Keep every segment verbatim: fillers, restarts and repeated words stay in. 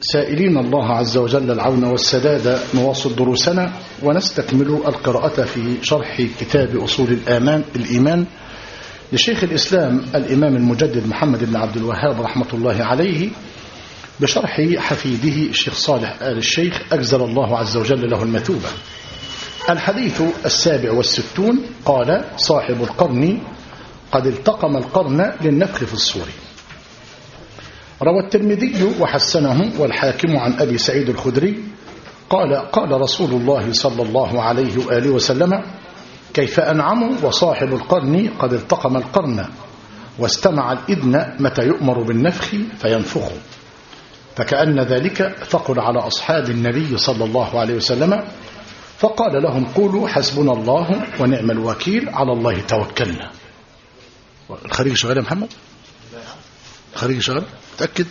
سائلين الله عز وجل العون والسداد نواصل دروسنا ونستكمل القراءة في شرح كتاب أصول الآمان الإيمان لشيخ الإسلام الإمام المجدد محمد بن عبد الوهاب رحمة الله عليه بشرح حفيده الشيخ صالح آل الشيخ أجزل الله عز وجل له المثوبة. الحديث السابع والستون قال صاحب القرن قد التقم القرن للنفخ في الصور. روى الترمذي وحسنه والحاكم عن أبي سعيد الخدري قال قال رسول الله صلى الله عليه وآله وسلم كيف أنعم وصاحب القرن قد التقم القرن واستمع الإذن متى يؤمر بالنفخ فينفخ، فكأن ذلك ثقل على أصحاب النبي صلى الله عليه وسلم فقال لهم قولوا حسبنا الله ونعم الوكيل على الله توكلنا. الخريج شغال يا محمد؟ الخريج شغال؟ تأكد.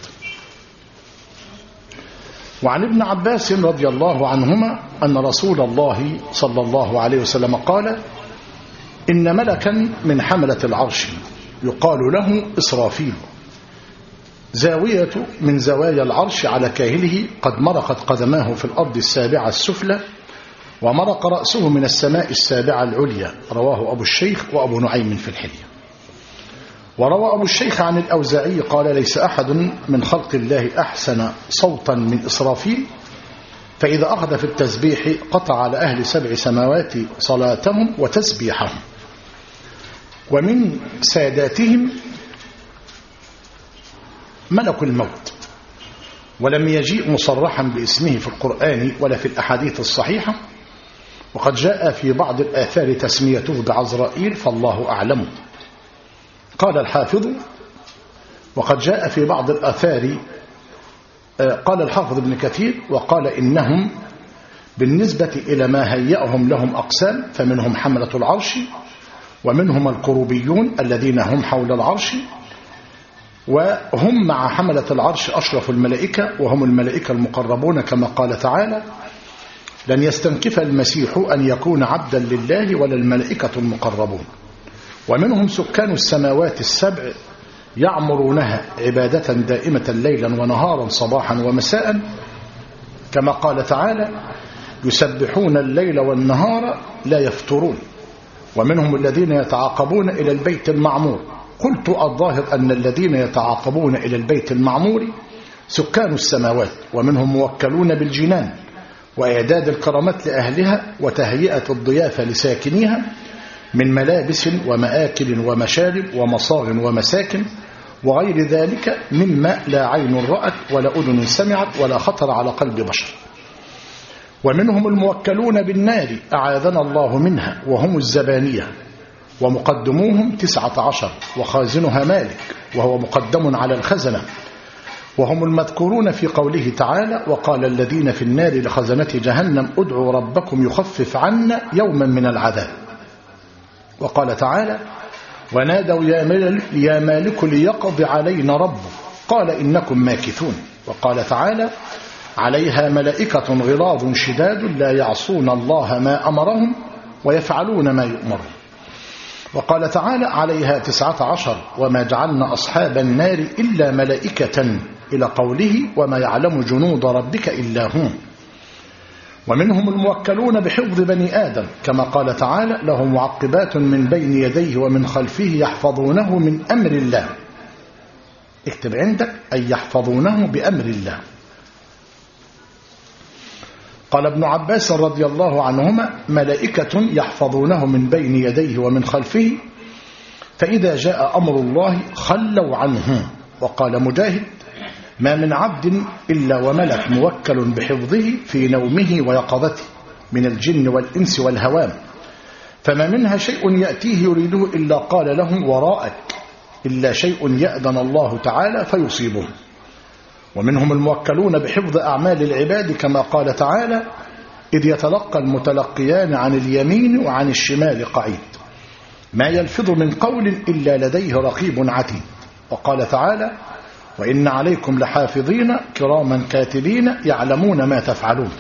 وعن ابن عباس رضي الله عنهما أن رسول الله صلى الله عليه وسلم قال إن ملكا من حملة العرش يقال له إسرافيل زاوية من زوايا العرش على كاهله قد مرقت قدماه في الأرض السابعة السفلى ومرق رأسه من السماء السابعة العليا. رواه أبو الشيخ وأبو نعيم في الحلية. وروى أبو الشيخ عن الأوزاعي قال ليس أحد من خلق الله أحسن صوتا من إسرافيل، فإذا أخذ في التسبيح قطع على أهل سبع سماوات صلاتهم وتسبيحهم. ومن ساداتهم ملك الموت، ولم يجيء مصرحا باسمه في القرآن ولا في الأحاديث الصحيحة، وقد جاء في بعض الآثار تسميته بعزرائيل فالله أعلم. قال الحافظ وقد جاء في بعض الآثار قال الحافظ ابن كثير وقال إنهم بالنسبة إلى ما هيأهم لهم أقسام، فمنهم حملة العرش ومنهم الكروبيون الذين هم حول العرش، وهم مع حملة العرش أشرف الملائكة وهم الملائكة المقربون كما قال تعالى لن يستنكف المسيح أن يكون عبدا لله ولا الملائكة المقربون. ومنهم سكان السماوات السبع يعمرونها عبادة دائمة ليلا ونهارا صباحا ومساء كما قال تعالى يسبحون الليل والنهار لا يفترون. ومنهم الذين يتعاقبون إلى البيت المعمور. قلت الظاهر أن الذين يتعاقبون إلى البيت المعمور سكان السماوات، ومنهم موكلون بالجنان وإعداد الكرامات لأهلها وتهيئة الضيافة لساكنيها من ملابس ومآكل ومشارب ومصاغ ومساكن وغير ذلك مما لا عين رأت ولا أذن سمعت ولا خطر على قلب بشر. ومنهم الموكلون بالنار أعاذنا الله منها وهم الزبانية، ومقدموهم تسعة عشر وخازنها مالك وهو مقدم على الخزنة، وهم المذكورون في قوله تعالى وقال الذين في النار لخزنة جهنم ادعوا ربكم يخفف عنا يوما من العذاب. وقال تعالى ونادوا يا مالك ليقضي علينا ربك قال إنكم ماكثون. وقال تعالى عليها ملائكة غلاظ شداد لا يعصون الله ما أمرهم ويفعلون ما يؤمرون. وقال تعالى عليها تسعة عشر وما جعلنا أصحاب النار إلا ملائكة إلى قوله وما يعلم جنود ربك إلا هم. ومنهم الموكلون بحفظ بني آدم كما قال تعالى له معقبات من بين يديه ومن خلفه يحفظونه من أمر الله. اكتب عندك أي يحفظونه بأمر الله. قال ابن عباس رضي الله عنهما ملائكة يحفظونه من بين يديه ومن خلفه فإذا جاء أمر الله خلوا عنه. وقال مجاهد ما من عبد إلا وملك موكل بحفظه في نومه ويقظته من الجن والإنس والهوام، فما منها شيء يأتيه يريده إلا قال له وراءك إلا شيء يأذن الله تعالى فيصيبه. ومنهم الموكلون بحفظ أعمال العباد كما قال تعالى إذ يتلقى المتلقيان عن اليمين وعن الشمال قعيد ما يلفظ من قول إلا لديه رقيب عتيد. وقال تعالى وإن عليكم لحافظين كراما كاتبين يعلمون ما تفعلون.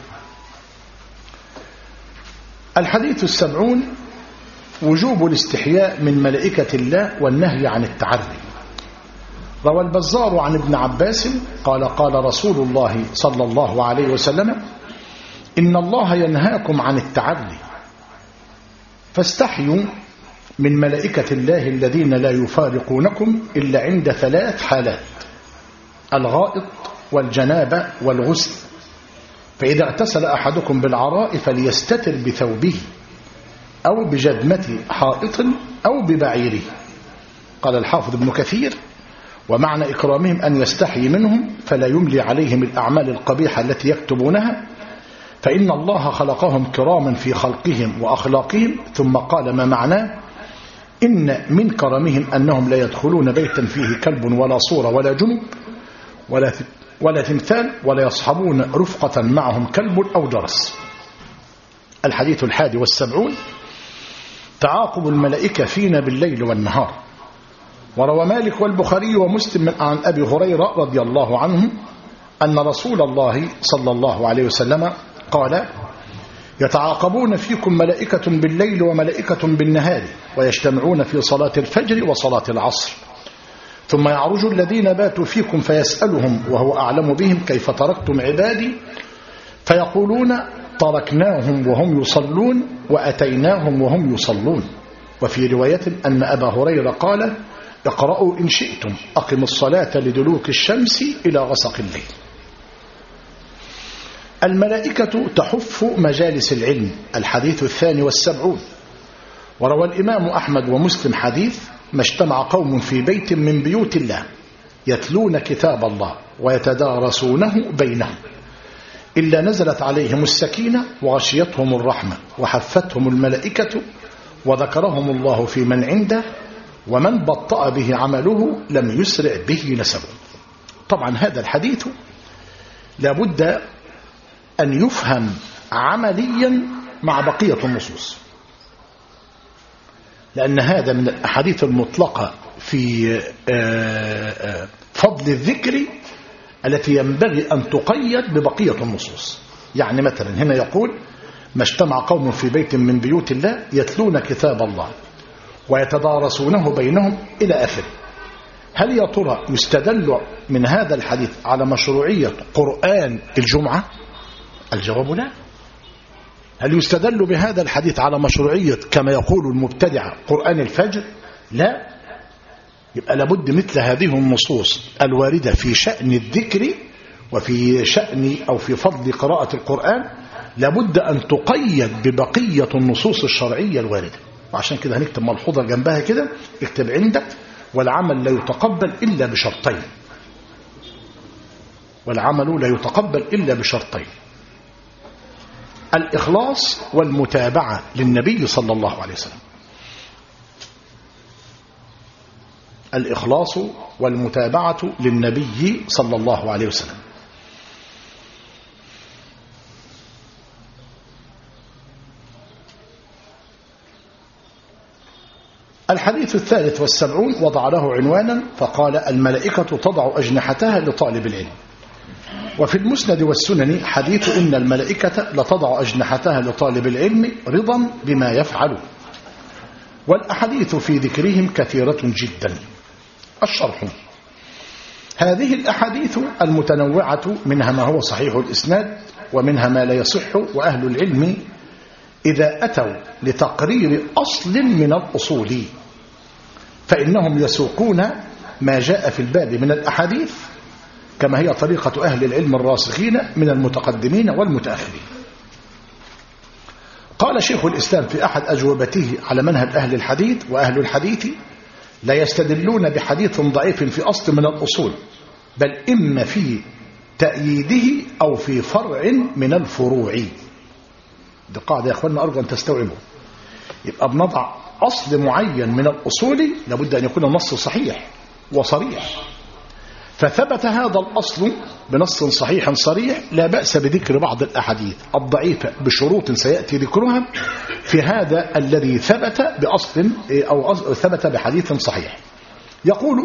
الحديث السبعون وجوب الاستحياء من ملائكة الله والنهي عن التعري. روى البزار عن ابن عباس قال قال رسول الله صلى الله عليه وسلم إن الله ينهاكم عن التعلي فاستحيوا من ملائكة الله الذين لا يفارقونكم إلا عند ثلاث حالات: الغائط والجنابة والغسل، فإذا اغتسل أحدكم بالعراء فليستتر بثوبه أو بجدمة حائط أو ببعيره. قال الحافظ ابن كثير: ومعنى إكرامهم أن يستحي منهم فلا يملي عليهم الأعمال القبيحة التي يكتبونها، فإن الله خلقهم كراما في خلقهم وأخلاقهم. ثم قال ما معناه: إن من كرمهم أنهم لا يدخلون بيتا فيه كلب ولا صورة ولا جنب ولا ولا تمثال ولا يصحبون رفقة معهم كلب أو جرس. الحديث الحادي والسبعون: تعاقب الملائكة فينا بالليل والنهار. وروى مالك والبخاري ومسلم عن أبي هريرة رضي الله عنه أن رسول الله صلى الله عليه وسلم قال: يتعاقبون فيكم ملائكة بالليل وملائكة بالنهار، ويجتمعون في صلاة الفجر وصلاة العصر، ثم يعرج الذين باتوا فيكم فيسألهم وهو أعلم بهم: كيف تركتم عبادي؟ فيقولون: تركناهم وهم يصلون وأتيناهم وهم يصلون. وفي رواية أن أبا هريرة قال: اقرأوا إن شئتم أقم الصلاة لدلوك الشمس إلى غسق الليل. الملائكة تحف مجالس العلم. الحديث الثاني والسبعون. وروى الإمام أحمد ومسلم حديث: ما اجتمع قوم في بيت من بيوت الله يتلون كتاب الله ويتدارسونه بينهم إلا نزلت عليهم السكينة وغشيتهم الرحمة وحفتهم الملائكة وذكرهم الله في من عنده، ومن بطأ به عمله لم يسرع به نسبه. طبعا هذا الحديث لابد أن يفهم عمليا مع بقية النصوص، لأن هذا من الأحاديث المطلقة في فضل الذكر التي ينبغي أن تقيد ببقية النصوص. يعني مثلا هنا يقول: ما اجتمع قوم في بيت من بيوت الله يتلون كتاب الله ويتدارسونه بينهم إلى آخره. هل يا ترى يستدل من هذا الحديث على مشروعية قرآن الجمعة؟ الجواب لا. هل يستدل بهذا الحديث على مشروعية كما يقول المبتدعة قرآن الفجر؟ لا. يبقى لابد مثل هذه النصوص الواردة في شأن الذكر وفي شأن أو في فضل قراءة القرآن لابد أن تقيد ببقية النصوص الشرعية الواردة. وعشان كده هنكتب ملحوظة جنبها كده، اكتب عندك: والعمل لا يتقبل إلا بشرطين. والعمل لا يتقبل إلا بشرطين: الإخلاص والمتابعة للنبي صلى الله عليه وسلم. الإخلاص والمتابعة للنبي صلى الله عليه وسلم. الحديث الثالث والسبعون وضع له عنوانا فقال: الملائكة تضع أجنحتها لطالب العلم. وفي المسند والسنن حديث: إن الملائكة لتضع أجنحتها لطالب العلم رضا بما يفعل. والأحاديث في ذكرهم كثيرة جدا. الشرح: هذه الأحاديث المتنوعة منها ما هو صحيح الإسناد ومنها ما لا يصح، وأهل العلم إذا أتوا لتقرير أصل من الأصول فإنهم يسوقون ما جاء في الباب من الأحاديث كما هي طريقة أهل العلم الراسخين من المتقدمين والمتأخرين. قال شيخ الإسلام في أحد أجوبته على منهج أهل الحديث: وأهل الحديث لا يستدلون بحديث ضعيف في أصل من الأصول، بل إما في تأييده أو في فرع من الفروع. دي قاعدة يا أخوانا أرجو أن تستوعبوا. يبقى بنضع أصل معين من الأصول لابد أن يكون النص صحيح وصريح، فثبت هذا الأصل بنص صحيح صريح، لا بأس بذكر بعض الأحاديث الضعيفة بشروط سيأتي ذكرها في هذا الذي ثبت بأصل أو ثبت بحديث صحيح. يقول: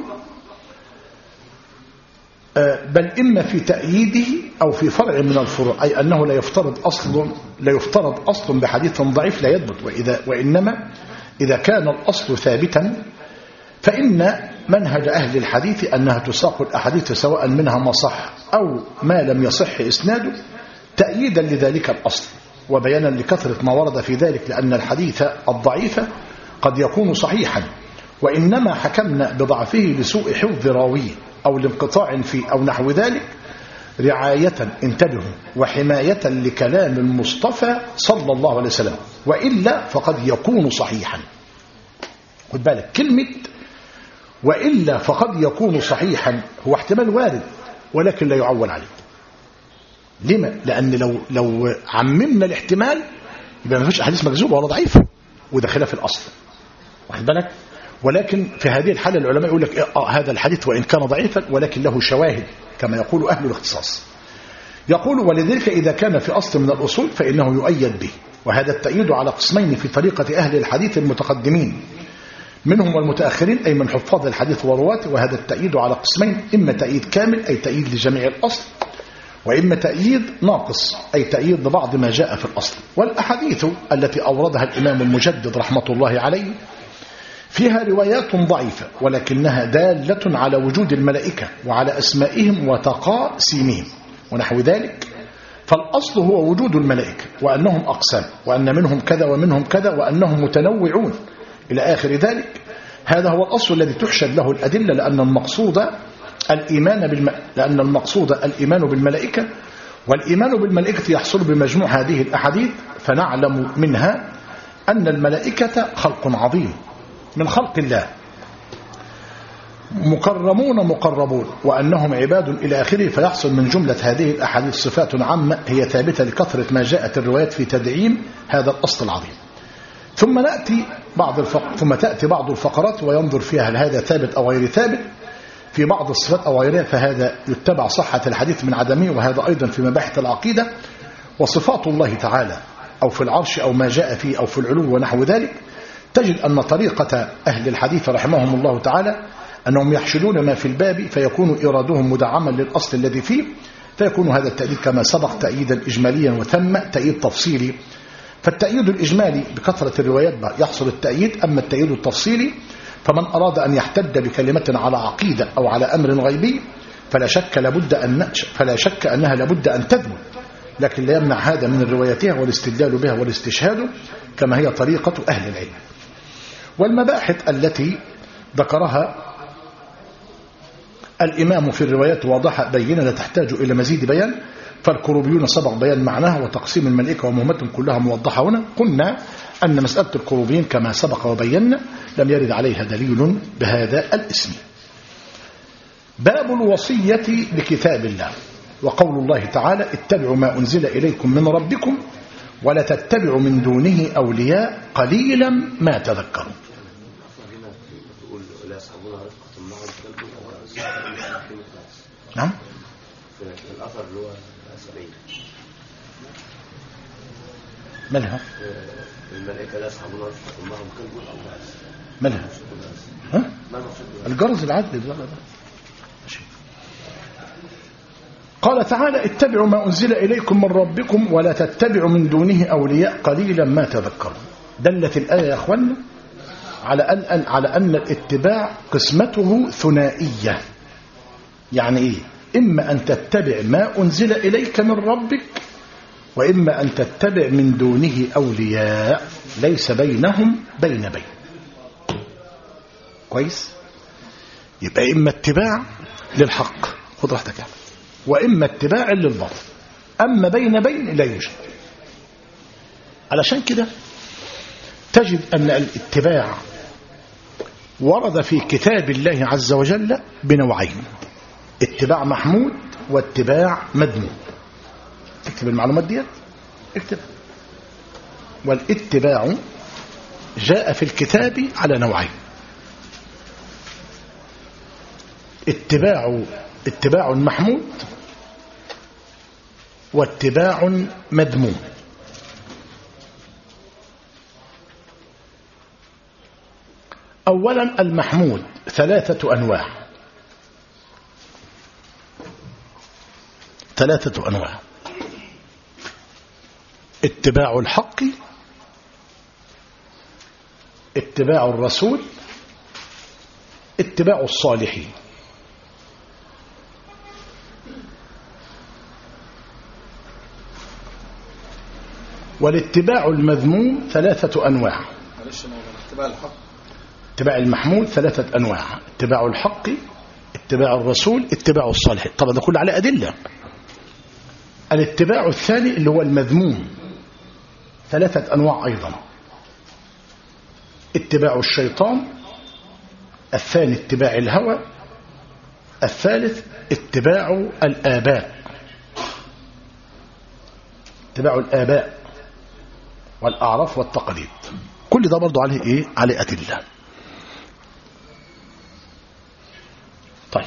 بل إما في تأييده أو في فرع من الفروع، أي أنه لا يفترض أصل لا يفترض أصل بحديث ضعيف لا يثبت، وإذا وإنما إذا كان الأصل ثابتا فإن منهج أهل الحديث أنها تساق الأحاديث سواء منها ما صح أو ما لم يصح إسناده تأييدا لذلك الأصل وبيانا لكثرة ما ورد في ذلك، لأن الحديث الضعيف قد يكون صحيحا وإنما حكمنا بضعفه لسوء حفظ راويه أو لانقطاع فيه أو نحو ذلك، رعاية انتبهوا وحماية لكلام المصطفى صلى الله عليه وسلم، وإلا فقد يكون صحيحا. خد بالك كلمة وإلا فقد يكون صحيحا هو احتمال وارد ولكن لا يعول عليه. لما؟ لأن لو لو عممنا الاحتمال يبقى ما فيش أحاديث مكذوبة ولا ضعيفة، وده خلاف الأصل. واخد بالك؟ ولكن في هذه الحالة العلماء يقول لك آه هذا الحديث وإن كان ضعيفا ولكن له شواهد كما يقول أهل الاختصاص. يقول ولذلك إذا كان في أصل من الأصول فإنه يؤيد به، وهذا التأييد على قسمين في طريقة أهل الحديث المتقدمين منهم والمتأخرين، أي من حفاظ الحديث ورواته، وهذا التأييد على قسمين: إما تأييد كامل أي تأييد لجميع الأصل، وإما تأييد ناقص أي تأييد لبعض ما جاء في الأصل. والأحاديث التي أوردها الإمام المجدد رحمة الله عليه فيها روايات ضعيفة ولكنها دالة على وجود الملائكة وعلى أسمائهم وتقاسيمهم ونحو ذلك، فالأصل هو وجود الملائكة وأنهم أقسام وأن منهم كذا ومنهم كذا وأنهم متنوعون إلى آخر ذلك. هذا هو الأصل الذي تحشد له الأدلة، لأن المقصود الإيمان بالم... لأن المقصود الإيمان بالملائكة، والإيمان بالملائكة يحصل بمجموع هذه الأحاديث، فنعلم منها أن الملائكة خلق عظيم من خلق الله، مكرمون مقربون وأنهم عباد إلى آخره. فيحصل من جملة هذه الأحاديث صفات عامة هي ثابتة لكثرة ما جاءت الروايات في تدعيم هذا الأصل العظيم. ثم نأتي بعض الفق... ثم تأتي بعض الفقرات وينظر فيها هل هذا ثابت أو غير ثابت في بعض الصفات أو غيرها، فهذا يتبع صحة الحديث من عدمه، وهذا أيضا في مباحث العقيدة. وصفات الله تعالى أو في العرش أو ما جاء فيه أو في العلو ونحو ذلك، تجد أن طريقة أهل الحديث رحمهم الله تعالى أنهم يحشدون ما في الباب فيكون إرادهم مدعما للأصل الذي فيه، فيكون هذا التأييد كما سبق تأييدا إجماليا وثم تأييد تفصيلي. فالتأييد الإجمالي بكثرة الروايات يحصل التأييد، أما التأييد التفصيلي فمن أراد أن يحتج بكلمة على عقيدة أو على أمر غيبي فلا شك لابد أن فلا شك أنها لابد أن تثبت، لكن لا يمنع هذا من روايتها والاستدلال بها والاستشهاد كما هي طريقة أهل العلم. والمباحث التي ذكرها الإمام في الروايات واضحة بينة لا تحتاج إلى مزيد بيان، فالكروبيون سبق بيان معناها وتقسيم الملائكة ومهمتهم كلها موضحة هنا. قلنا أن مسألة الكروبيين كما سبق وبينا لم يرد عليها دليل بهذا الاسم. باب الوصية بكتاب الله، وقول الله تعالى: اتبعوا ما أنزل إليكم من ربكم ولا تتبعوا من دونه أولياء قليلا ما تذكرون. نعم الأثر اللي هو الأسرين مالها الملائكة لا يصحبون معهم كلب أو بأس مالها ها الجرس العدل ده. قال تعالى: اتبعوا ما أنزل إليكم من ربكم ولا تتبعوا من دونه أولياء قليلا ما تذكرون. دلت الآية يا أخوانا على أن على أن الاتباع قسمته ثنائية. يعني إيه؟ إما أن تتبع ما أنزل إليك من ربك، وإما أن تتبع من دونه أولياء ليس بينهم بين بين. كويس؟ يبقى إما اتباع للحق خذ راحتك يعني، وإما اتباع للباطل، أما بين بين لا يوجد. علشان كده تجد أن الاتباع ورد في كتاب الله عز وجل بنوعين: اتباع محمود واتباع مذموم. اكتب المعلومات دي، اكتب. والاتباع جاء في الكتاب على نوعين: اتباع اتباع محمود واتباع مذموم. أولا المحمود ثلاثة أنواع ثلاثة أنواع: اتباع الحق، اتباع الرسول، اتباع الصالحين. والاتباع المذموم ثلاثة أنواع. اتباع الحق، اتباع المحمود ثلاثة أنواع: اتباع الحق، اتباع الرسول، اتباع الصالحين. طبعا ده كله على أدلة. الاتباع الثاني اللي هو المذموم ثلاثة أنواع أيضا: اتباع الشيطان، الثاني اتباع الهوى، الثالث اتباع الآباء. اتباع الآباء والأعراف والتقاليد، كل ده برضو عليه إيه؟ عليه أدلة. طيب،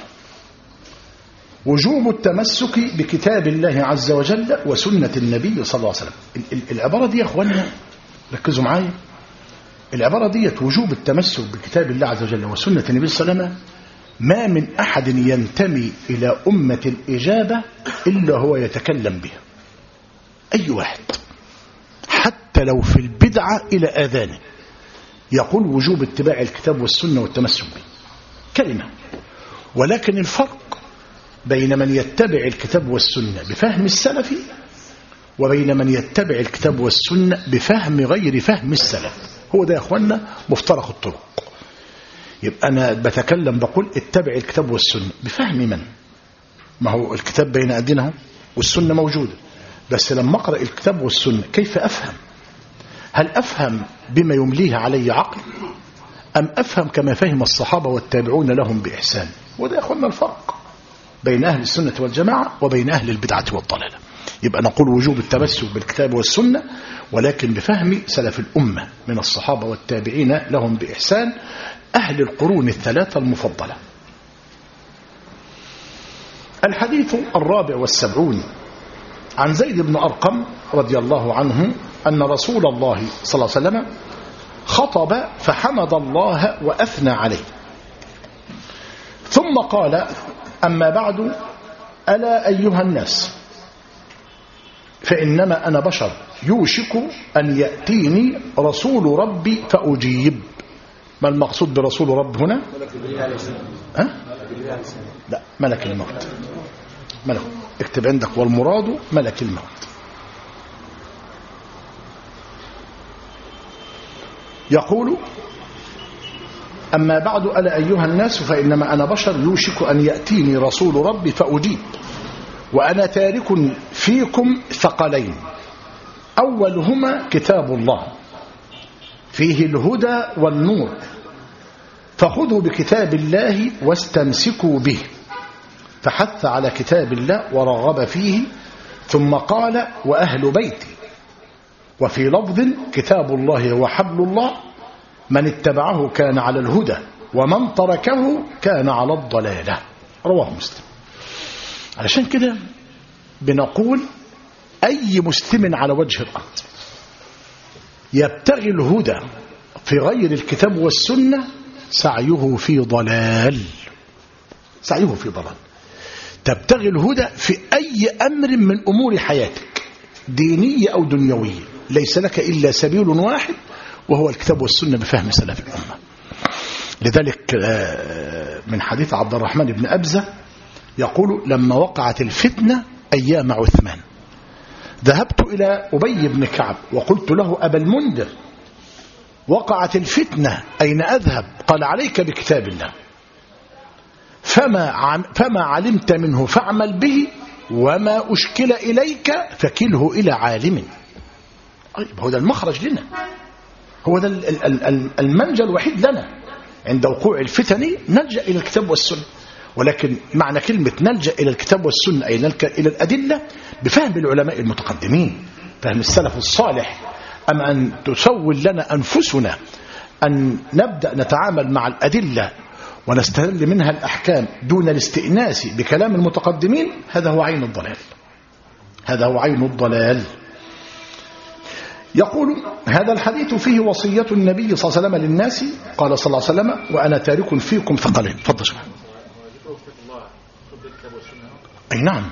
وجوب التمسك بكتاب الله عز وجل وسنة النبي صلى الله عليه وسلم. العبارة دي يا أخوانا ركزوا معايا، العبارة دي وجوب التمسك بكتاب الله عز وجل وسنة النبي صلى الله عليه وسلم، ما من أحد ينتمي إلى أمة الإجابة إلا هو يتكلم بها. أي واحد حتى لو في البدعة إلى آذانه يقول وجوب اتباع الكتاب والسنة والتمسك به كلمة. ولكن الفرق بين من يتبع الكتاب والسنة بفهم السلف وبين من يتبع الكتاب والسنة بفهم غير فهم السلف، هو ده يا أخوانا مفترق الطرق. يبقى أنا بتكلم بقول اتبع الكتاب والسنة بفهم من؟ ما هو الكتاب بين أيدينا والسنة موجودة، بس لما أقرأ الكتاب والسنة كيف أفهم؟ هل أفهم بما يمليه علي عقل أم أفهم كما فهم الصحابة والتابعون لهم بإحسان؟ وده يا أخوانا الفرق بين أهل السنة والجماعة وبين أهل البدعة والضلالة. يبقى نقول وجوب التمسك بالكتاب والسنة ولكن بفهم سلف الأمة من الصحابة والتابعين لهم بإحسان، أهل القرون الثلاثة المفضلة. الحديث الرابع والسبعون عن زيد بن أرقم رضي الله عنه أن رسول الله صلى الله عليه وسلم خطب فحمد الله وأثنى عليه، ثم قال: أما بعد، ألا أيها الناس، فإنما أنا بشر يوشك أن يأتيني رسول ربي فأجيب. ما المقصود برسول رب هنا؟ أه؟ لا، ملك الموت. ملك. اكتب عندك: والمراد ملك الموت. يقول: أما بعد، ألا أيها الناس، فإنما أنا بشر يوشك أن يأتيني رسول ربي فأجيب، وأنا تارك فيكم ثقلين، أولهما كتاب الله فيه الهدى والنور، فخذوا بكتاب الله واستمسكوا به. فحث على كتاب الله ورغب فيه، ثم قال: وأهل بيتي. وفي لفظ: كتاب الله هو حبل الله، من اتبعه كان على الهدى ومن تركه كان على الضلالة. رواه مسلم. علشان كده بنقول أي مسلم على وجه الأرض يبتغي الهدى في غير الكتاب والسنة سعيه في ضلال، سعيه في ضلال. تبتغي الهدى في أي أمر من أمور حياتك دينية أو دنيوية، ليس لك إلا سبيل واحد وهو الكتاب والسنة بفهم سلف الأمة. لذلك من حديث عبد الرحمن بن أبزة يقول: لما وقعت الفتنة أيام عثمان ذهبت إلى أبي بن كعب وقلت له: أبا المنذر، وقعت الفتنة أين أذهب؟ قال: عليك بكتاب الله، فما, فما علمت منه فاعمل به، وما أشكل إليك فكله إلى عالم. هو ده المخرج لنا، هو ده المنجى الوحيد لنا عند وقوع الفتن، نلجأ إلى الكتاب والسنة. ولكن معنى كلمة نلجأ إلى الكتاب والسنة أي نلجأ إلى الأدلة بفهم العلماء المتقدمين، فهم السلف الصالح. أما أن تسول لنا أنفسنا أن نبدأ نتعامل مع الأدلة ونستهل منها الأحكام دون الاستئناس بكلام المتقدمين، هذا هو عين الضلال، هذا هو عين الضلال. يقول: هذا الحديث فيه وصية النبي صلى الله عليه وسلم للناس، قال صلى الله عليه وسلم: وأنا تارك فيكم ثقلين. تفضل شباب. أي نعم.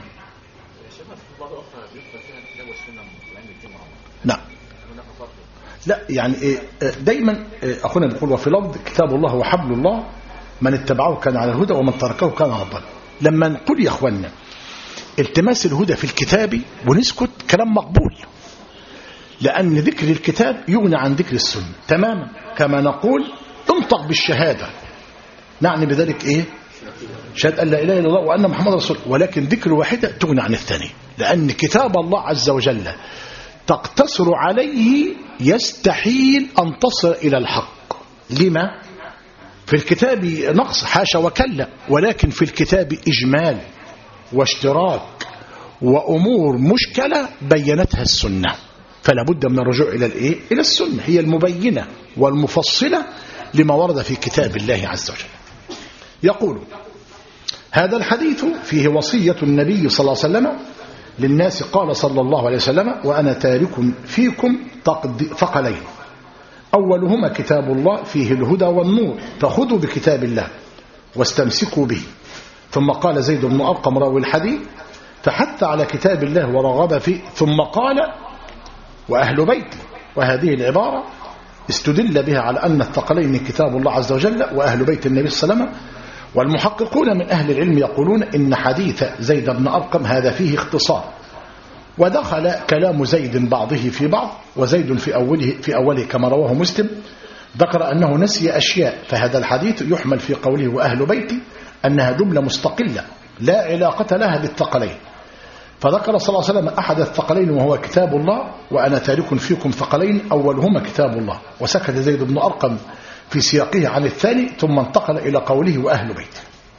لا لا يعني دايما أخونا بيقول: وفي لفظ كتاب الله وحبل الله، من اتبعه كان على الهدى ومن تركه كان على الضلال. لما نقول يا اخوانا التماس الهدى في الكتاب ونسكت كلام مقبول، لأن ذكر الكتاب يغني عن ذكر السنة تماما. كما نقول انطق بالشهادة، نعني بذلك ايه؟ شهادة أن لا إله إلا الله وأن محمد رسول الله، ولكن ذكر واحدة تغني عن الثانية، لأن كتاب الله عز وجل تقتصر عليه يستحيل أن تصل إلى الحق. لما؟ في الكتاب نقص حاشا وكلا، ولكن في الكتاب إجمال واشتراك وأمور مشكلة بينتها السنة، فلا بد من الرجوع إلى الإيه؟ إلى السنة، هي المبينة والمفصلة لما ورد في كتاب الله عز وجل. يقول هذا الحديث فيه وصية النبي صلى الله عليه وسلم للناس، قال صلى الله عليه وسلم: وأنا تارك فيكم ثقلين، أولهما كتاب الله فيه الهدى والنور، فخذوا بكتاب الله واستمسكوا به. ثم قال زيد بن أرقم راوي الحديث: فحث على كتاب الله ورغب فيه، ثم قال: وأهل بيتي. وهذه العبارة استدل بها على أن الثقلين كتاب الله عز وجل وأهل بيت النبي صلى الله عليه وسلم. والمحققون من أهل العلم يقولون إن حديث زيد بن أرقم هذا فيه اختصار، ودخل كلام زيد بعضه في بعض، وزيد في أوله, في أوله كما رواه مسلم ذكر أنه نسي أشياء، فهذا الحديث يحمل في قوله وأهل بيتي أنها جملة مستقلة لا علاقة لها بالثقلين. فذكر صلى الله عليه وسلم أحد الثقلين وهو كتاب الله، وأنا تارك فيكم ثقلين أولهما كتاب الله، وسكت زيد بن أرقم في سياقه عن الثاني، ثم انتقل إلى قوله وأهل بيتي.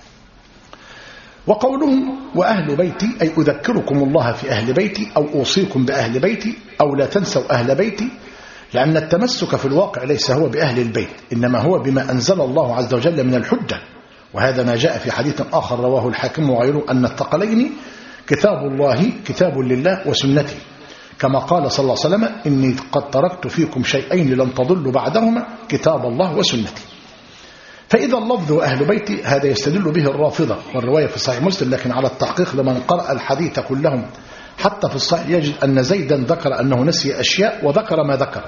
وقولهم وأهل بيتي أي أذكركم الله في أهل بيتي أو أوصيكم بأهل بيتي أو لا تنسوا أهل بيتي، لأن التمسك في الواقع ليس هو بأهل البيت، إنما هو بما أنزل الله عز وجل من الحجة. وهذا ما جاء في حديث آخر رواه الحاكم وغيره أن الثقلين كتاب الله كتاب لله وسنتي، كما قال صلى الله عليه وسلم: إني قد تركت فيكم شيئين لن تضلوا بعدهما كتاب الله وسنتي. فإذا اللفظ وأهل بيتي هذا يستدل به الرافضة، والرواية في صحيح مسلم، لكن على التحقيق لمن قرأ الحديث كلهم حتى في الصحيح يجد أن زيدا ذكر أنه نسي أشياء وذكر ما ذكر،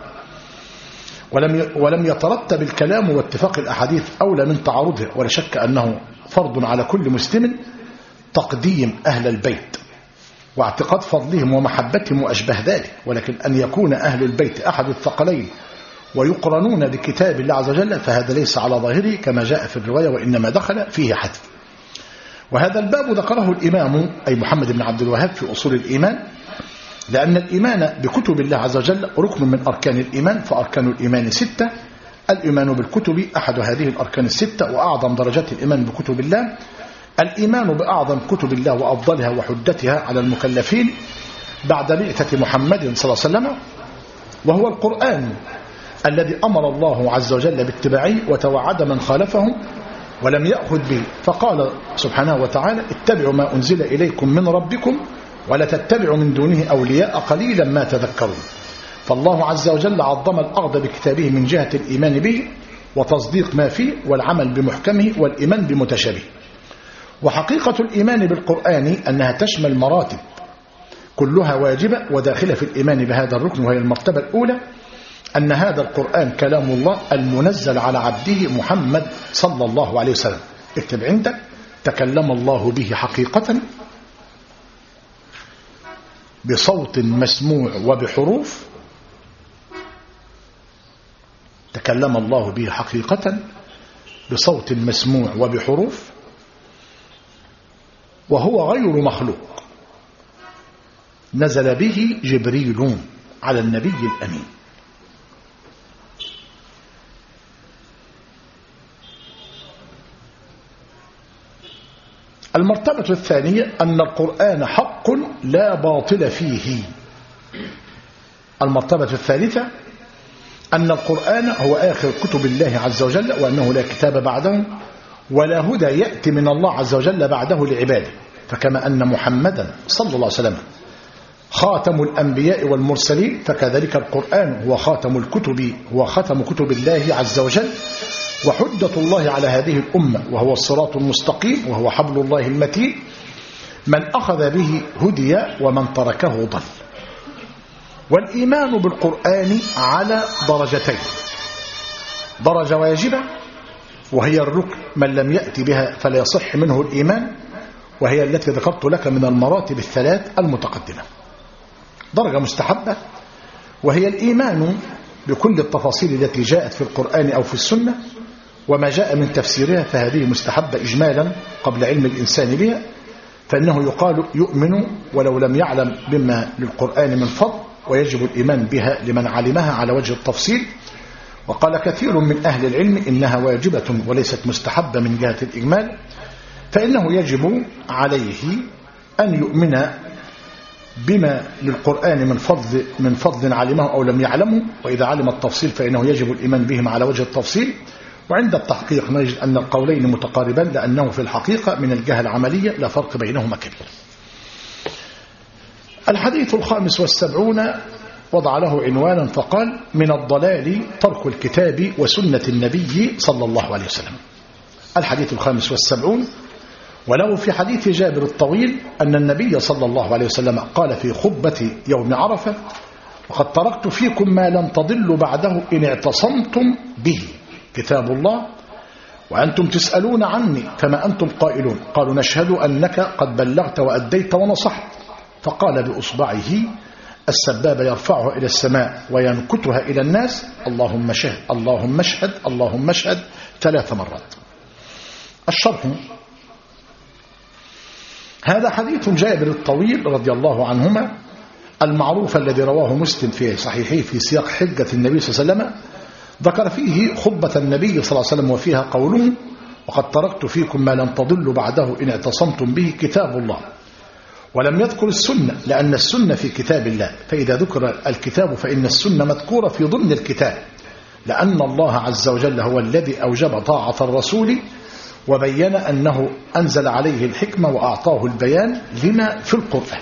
ولم ولم يترتب الكلام واتفاق الأحاديث أولى من تعارضها. ولا شك أنه فرض على كل مسلم تقديم أهل البيت واعتقاد فضلهم ومحبتهم وأشبه ذلك، ولكن أن يكون أهل البيت أحد الثقلين ويقرنون بكتاب الله عز وجل فهذا ليس على ظاهره كما جاء في الرواية، وإنما دخل فيه حدث. وهذا الباب ذكره الإمام أي محمد بن عبد الوهاب في أصول الإيمان، لأن الإيمان بكتب الله عز وجل ركن من أركان الإيمان، فأركان الإيمان ستة. الإيمان بالكتب أحد هذه الأركان الستة، وأعظم درجات الإيمان بكتب الله الإيمان بأعظم كتب الله وأفضلها وحدتها على المكلفين بعد بعثة محمد صلى الله عليه وسلم، وهو القرآن الذي أمر الله عز وجل باتباعه وتوعد من خالفه ولم يأخذ به، فقال سبحانه وتعالى: اتبعوا ما أنزل إليكم من ربكم ولا تتبعوا من دونه أولياء قليلا ما تذكرون. فالله عز وجل عظم الأخذ بكتابه من جهة الإيمان به وتصديق ما فيه والعمل بمحكمه والإيمان بمتشابهه. وحقيقة الإيمان بالقرآن أنها تشمل مراتب كلها واجبة وداخلة في الإيمان بهذا الركن، وهي المرتبة الأولى أن هذا القرآن كلام الله المنزل على عبده محمد صلى الله عليه وسلم. اكتب عندك: تكلم الله به حقيقة بصوت مسموع وبحروف. تكلم الله به حقيقة بصوت مسموع وبحروف، وهو غير مخلوق، نزل به جبريل على النبي الأمين. المرتبة الثانية أن القرآن حق لا باطل فيه. المرتبة الثالثة أن القرآن هو آخر كتب الله عز وجل، وأنه لا كتاب بعده ولا هدى يأتي من الله عز وجل بعده لعباده. فكما أن محمدا صلى الله عليه وسلم خاتم الأنبياء والمرسلين، فكذلك القرآن هو خاتم الكتب، هو خاتم كتب الله عز وجل وحجة الله على هذه الأمة، وهو الصراط المستقيم، وهو حبل الله المتين. من أخذ به هدي ومن تركه ضل. والإيمان بالقرآن على درجتين: درجة واجبة وهي الركن من لم يأتي بها فلا يصح منه الإيمان، وهي التي ذكرت لك من المراتب الثلاث المتقدمة. درجة مستحبة وهي الإيمان بكل التفاصيل التي جاءت في القرآن أو في السنة وما جاء من تفسيرها، فهذه مستحبة إجمالا قبل علم الإنسان بها، فإنه يقال يؤمن ولو لم يعلم بما للقرآن من فضل، ويجب الإيمان بها لمن علمها على وجه التفصيل. وقال كثير من أهل العلم إنها واجبة وليست مستحبة من جهة الإجمال، فإنه يجب عليه أن يؤمن بما للقرآن من فضل من فضل علمه أو لم يعلمه، وإذا علم التفصيل فإنه يجب الإيمان بهم على وجه التفصيل. وعند التحقيق نجد أن القولين متقاربان، لأنه في الحقيقة من الجهة العملية لا فرق بينهما كبير. الحديث الخامس والسبعون وضع له عنوانا فقال: من الضلال ترك الكتاب وسنة النبي صلى الله عليه وسلم. الحديث الخامس والسبعون وله في حديث جابر الطويل أن النبي صلى الله عليه وسلم قال في خطبة يوم عرفة: وقد تركت فيكم ما لم تضلوا بعده إن اعتصمتم به، كتاب الله، وأنتم تسألون عني فما أنتم قائلون. قالوا: نشهد أنك قد بلغت وأديت ونصحت. فقال بأصبعه السبابة يرفعها إلى السماء وينكتها إلى الناس: اللهم شهد اللهم اشهد اللهم اشهد ثلاث مرات. الشرح: هذا حديث جابر الطويل رضي الله عنهما المعروف الذي رواه مسلم في صحيحه في سياق حجة النبي صلى الله عليه وسلم، ذكر فيه خطبة النبي صلى الله عليه وسلم وفيها قوله: وقد تركت فيكم ما لم تضلوا بعده إن اعتصمتم به، كتاب الله. ولم يذكر السنة لأن السنة في كتاب الله، فإذا ذكر الكتاب فإن السنة مذكورة في ضمن الكتاب، لأن الله عز وجل هو الذي أوجب طاعة الرسول وبين أنه أنزل عليه الحكمة وأعطاه البيان لما في القرآن.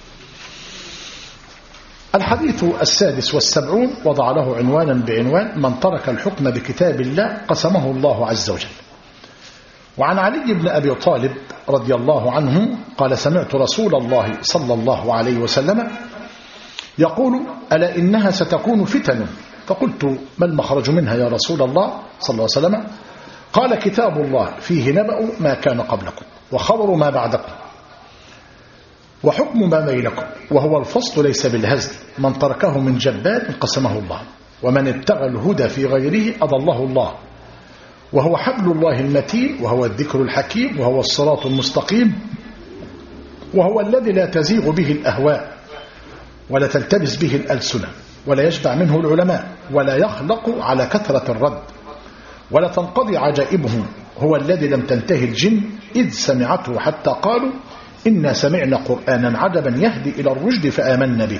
الحديث السادس والسبعون وضع له عنوانا بعنوان: من ترك الحكم بكتاب الله قسمه الله عز وجل. وعن علي بن أبي طالب رضي الله عنه قال: سمعت رسول الله صلى الله عليه وسلم يقول: ألا إنها ستكون فتن. فقلت: ما المخرج منها يا رسول الله صلى الله عليه وسلم؟ قال: كتاب الله فيه نبأ ما كان قبلكم وخبر ما بعدكم وحكم ما بينكم، وهو الفصل ليس بالهزل، من تركه من جبار قسمه الله، ومن ابتغى الهدى في غيره أضله الله، وهو حبل الله المتين، وهو الذكر الحكيم، وهو الصراط المستقيم، وهو الذي لا تزيغ به الأهواء ولا تلتبس به الألسنة ولا يشبع منه العلماء ولا يخلق على كثرة الرد ولا تنقضي عجائبه، هو الذي لم تنتهي الجن إذ سمعته حتى قالوا: إنا سمعنا قرآنا عجبا يهدي إلى الرشد فآمنا به.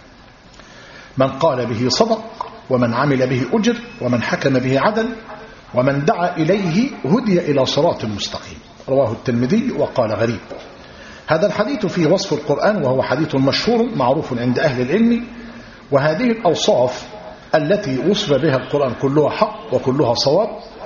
من قال به صدق، ومن عمل به أجر، ومن حكم به عدل، ومن دعا إليه هدي إلى صراط مستقيم. رواه الترمذي وقال غريب. هذا الحديث فيه وصف القرآن، وهو حديث مشهور معروف عند أهل العلم، وهذه الأوصاف التي وصف بها القرآن كلها حق وكلها صواب،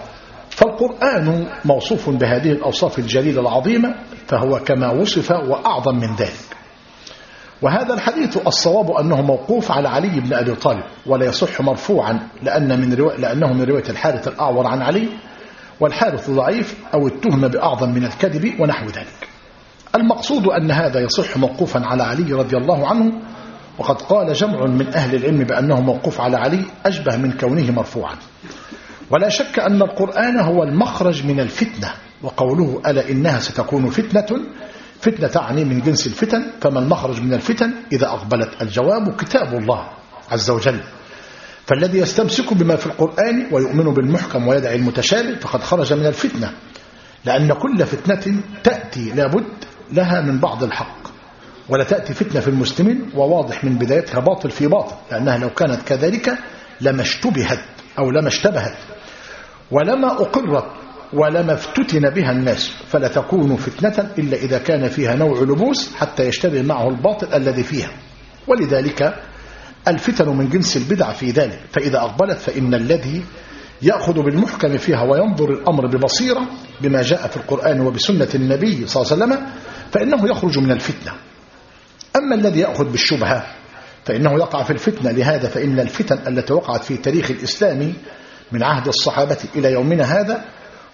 فالقرآن موصوف بهذه الأوصاف الجليلة العظيمة، فهو كما وصف وأعظم من ذلك. وهذا الحديث الصواب أنه موقوف على علي بن أبي طالب، ولا يصح مرفوعا لأن من روا... لأنه من رواية الحارث الأعور عن علي، والحارث ضعيف أو اتهم بأعظم من الكذب ونحو ذلك. المقصود أن هذا يصح موقوفا على علي رضي الله عنه، وقد قال جمع من أهل العلم بأنه موقوف على علي أشبه من كونه مرفوعا. ولا شك أن القرآن هو المخرج من الفتنة، وقوله: ألا إنها ستكون فتنة، فتنة تعني من جنس الفتن، فما المخرج من الفتن؟ إذا أقبلت الجواب كتاب الله عز وجل. فالذي يستمسك بما في القرآن ويؤمن بالمحكم ويدعي المتشابه فقد خرج من الفتنة، لأن كل فتنة تأتي لابد لها من بعض الحق، ولا تأتي فتنة في المسلمين وواضح من بدايتها باطل في باطل، لأنها لو كانت كذلك لما اشتبهت أو لما اشتبهت ولما أقرت ولما افتتن بها الناس، فلا تكون فتنة إلا إذا كان فيها نوع لبوس حتى يشتبه معه الباطل الذي فيها. ولذلك الفتن من جنس البدع في ذلك، فإذا أقبلت فإن الذي يأخذ بالمحكم فيها وينظر الأمر ببصيرة بما جاء في القرآن وبسنة النبي صلى الله عليه وسلم فإنه يخرج من الفتنة. أما الذي يأخذ بالشبهة فإنه يقع في الفتنة. لهذا فإن الفتن التي وقعت في تاريخ الإسلام من عهد الصحابة إلى يومنا هذا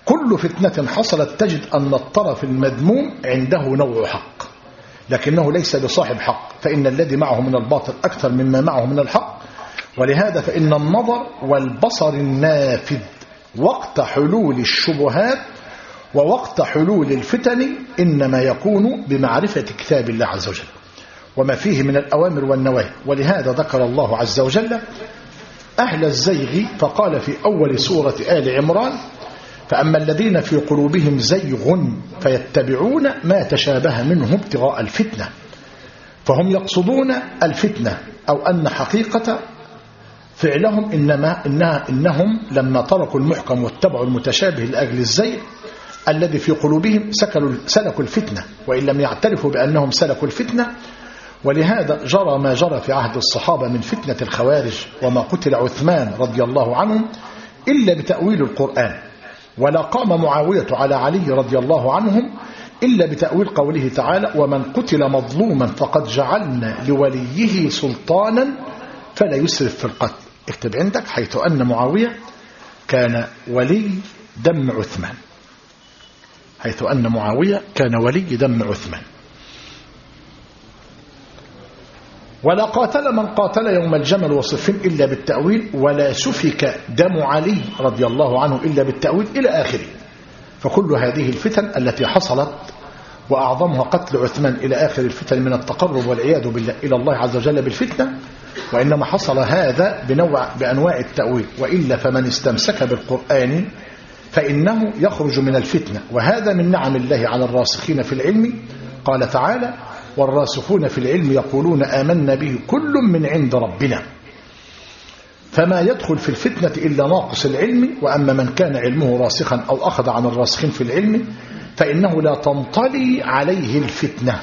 كل فتنة حصلت تجد أن الطرف المذموم عنده نوع حق، لكنه ليس بصاحب حق، فإن الذي معه من الباطل أكثر مما معه من الحق. ولهذا فإن النظر والبصر النافذ وقت حلول الشبهات ووقت حلول الفتن إنما يكون بمعرفة كتاب الله عز وجل وما فيه من الأوامر والنواهي. ولهذا ذكر الله عز وجل أهل الزيغ فقال في أول سورة آل عمران: فأما الذين في قلوبهم زيغ فيتبعون ما تشابه منه ابتغاء الفتنة، فهم يقصدون الفتنة، أو أن حقيقة فعلهم إنما إنها إنهم لما تركوا المحكم واتبعوا المتشابه لأجل الزيغ الذي في قلوبهم سلكوا الفتنة، وإن لم يعترفوا بأنهم سلكوا الفتنة. ولهذا جرى ما جرى في عهد الصحابة من فتنة الخوارج، وما قتل عثمان رضي الله عنه إلا بتأويل القرآن، ولا قام معاوية على علي رضي الله عنهم إلا بتأويل قوله تعالى: ومن قتل مظلوما فقد جعلنا لوليه سلطانا فلا يسرف في القتل. اكتب عندك: حيث أن معاوية كان ولي دم عثمان، حيث أن معاوية كان ولي دم عثمان. ولا قاتل من قاتل يوم الجمل وصفين إلا بالتأويل، ولا سفك دم علي رضي الله عنه إلا بالتأويل، إلى آخره. فكل هذه الفتن التي حصلت وأعظمها قتل عثمان إلى آخر الفتن من التقرب والعياذ بالله إلى الله عز وجل بالفتنة، وإنما حصل هذا بنوع بأنواع التأويل. وإلا فمن استمسك بالقرآن فإنه يخرج من الفتنة، وهذا من نعم الله على الراسخين في العلم. قال تعالى: والراسخون في العلم يقولون آمنا به كل من عند ربنا. فما يدخل في الفتنة إلا ناقص العلم. وأما من كان علمه راسخا أو أخذ عن الراسخين في العلم فإنه لا تنطلي عليه الفتنة،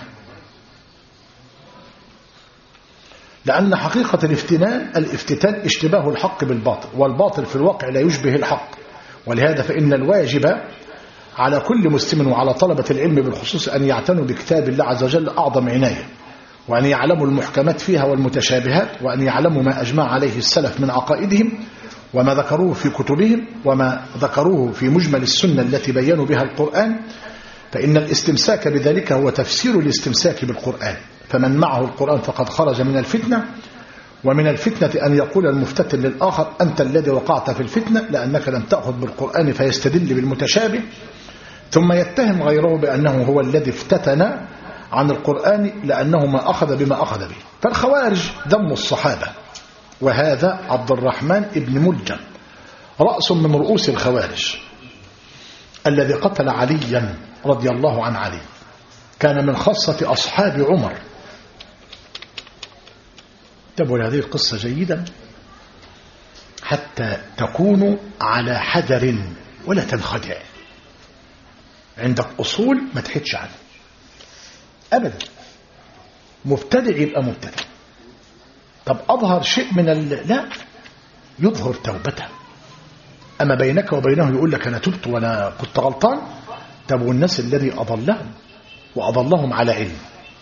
لأن حقيقة الافتتان الافتتان اشتباه الحق بالباطل، والباطل في الواقع لا يشبه الحق. ولهذا فإن الواجب على كل مسلم وعلى طلبة العلم بالخصوص أن يعتنوا بكتاب الله عز وجل أعظم عناية، وأن يعلموا المحكمات فيها والمتشابهات، وأن يعلموا ما أجمع عليه السلف من عقائدهم وما ذكروه في كتبهم وما ذكروه في مجمل السنة التي بيّنوا بها القرآن. فإن الاستمساك بذلك هو تفسير الاستمساك بالقرآن. فمن معه القرآن فقد خرج من الفتنة. ومن الفتنة أن يقول المفتتن للآخر: أنت الذي وقعت في الفتنة لأنك لم تأخذ بالقرآن، فيستدل بالمتشابه، ثم يتهم غيره بأنه هو الذي افتتن عن القرآن لأنه ما أخذ بما أخذ به. فالخوارج دم الصحابة، وهذا عبد الرحمن ابن ملجم رأس من رؤوس الخوارج الذي قتل عليا رضي الله عن علي، كان من خاصة أصحاب عمر. انتبهوا لهذه القصة جيدا حتى تكونوا على حذر ولا تنخدع. عندك أصول ما تحدش عنه أبدا. مبتدع يبقى مبتدع. طب أظهر شيء من ال... لا، يظهر توبته. أما بينك وبينه يقول لك أنا تبت وأنا كنت غلطان. طب والناس الذي أضلهم وأضلهم على علم.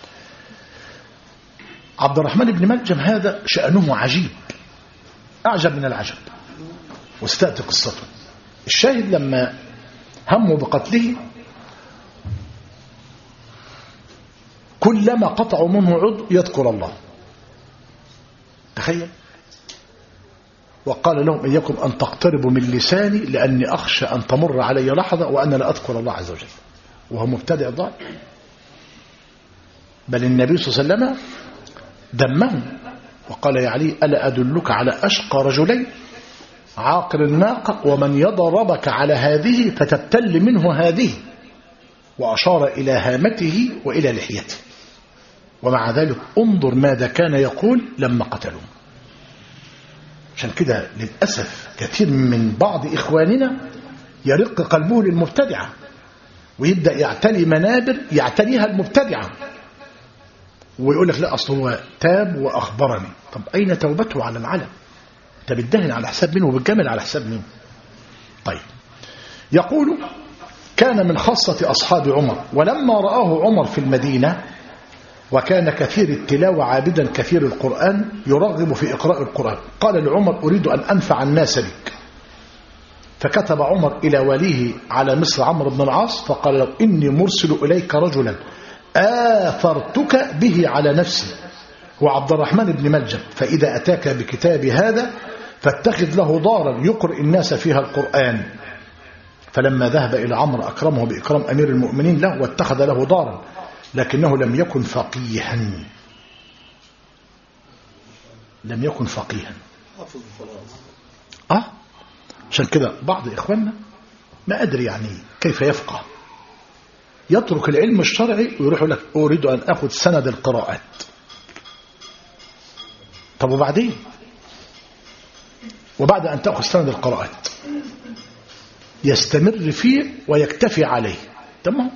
عبد الرحمن بن ملجم هذا شأنه عجيب، أعجب من العجب، واستأتي قصته. الشاهد لما هموا بقتله كلما قطعوا منه عضو يذكر الله. تخيل. وقال لهم: إياكم أن تقتربوا من لساني لأني أخشى أن تمر علي لحظة وأنا لا أذكر الله عز وجل. وهو مبتدع ضال. بل النبي صلى الله عليه وسلم دمه وقال: يا علي ألا أدلك على أشقى رجلين؟ عاقر الناقة ومن يضربك على هذه فتبتل منه هذه. وأشار إلى هامته وإلى لحيته. ومع ذلك انظر ماذا كان يقول لما قتلوا. عشان كده للأسف كثير من بعض إخواننا يرق قلبه للمبتدعة ويبدأ يعتني منابر يعتنيها المبتدعة، ويقول لك لا أصل هو تاب وأخبرني. طب أين توبته على العلم؟ أنت بتدهن على حساب مين وبتجامل على حساب مين؟ طيب، يقول: كان من خاصة أصحاب عمر، ولما رآه عمر في المدينة وكان كثير التلاوة عابدا كثير القرآن يرغب في إقراء القرآن، قال لعمر: أريد أن أنفع الناس بك. فكتب عمر إلى وليه على مصر عمرو بن العاص فقال له إني مرسل إليك رجلا آثرتك به على نفسي وعبد الرحمن بن ملجم، فإذا أتاك بكتاب هذا فاتخذ له دارا يقرئ الناس فيها القرآن. فلما ذهب إلى عمرو أكرمه بإكرام أمير المؤمنين له واتخذ له دارا، لكنه لم يكن فقيها، لم يكن فقيها. آه عشان كده بعض إخواننا ما أدري يعني كيف يفقه، يترك العلم الشرعي ويروح لك أريد أن أخذ سند القراءات. طب وبعدين؟ وبعد أن تأخذ سند القراءات يستمر فيه ويكتفي عليه. تمام؟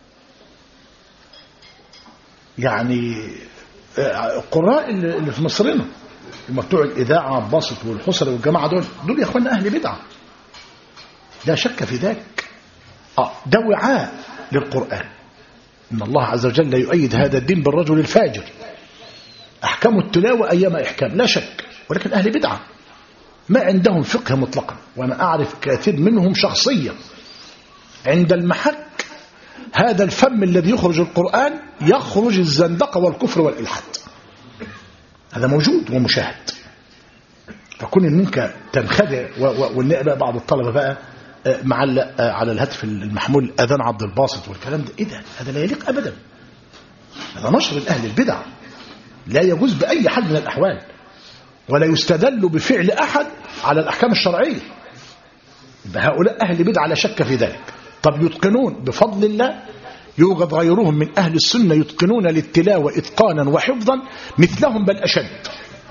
يعني القراء اللي في مصرنا بتوع الإذاعة عباسط والحصري والجماعة دول دول يا أخوانا أهل بدعة لا شك في ذلك. آه ده وعاء للقرآن. إن الله عز وجل يؤيد هذا الدين بالرجل الفاجر، أحكام التلاوة أيام إحكام لا شك، ولكن أهل بدعة ما عندهم فقه مطلقا، وأنا أعرف كثير منهم شخصيا عند المحك هذا الفم الذي يخرج القرآن يخرج الزندقة والكفر والإلحاد، هذا موجود ومشاهد. فكون ان انك تنخدع ونلاقي بقى بعض الطلبه بقى معلق على الهاتف المحمول اذان عبد الباسط والكلام ده، ايه ده؟ هذا لا يليق ابدا، هذا نشر الاهل البدع لا يجوز باي حال من الاحوال، ولا يستدل بفعل احد على الاحكام الشرعيه. هؤلاء اهل بدع لا شك في ذلك. طب يتقنون بفضل الله، يوجد غيرهم من أهل السنة يتقنون للتلاوة إتقانا وحفظا مثلهم بل أشد،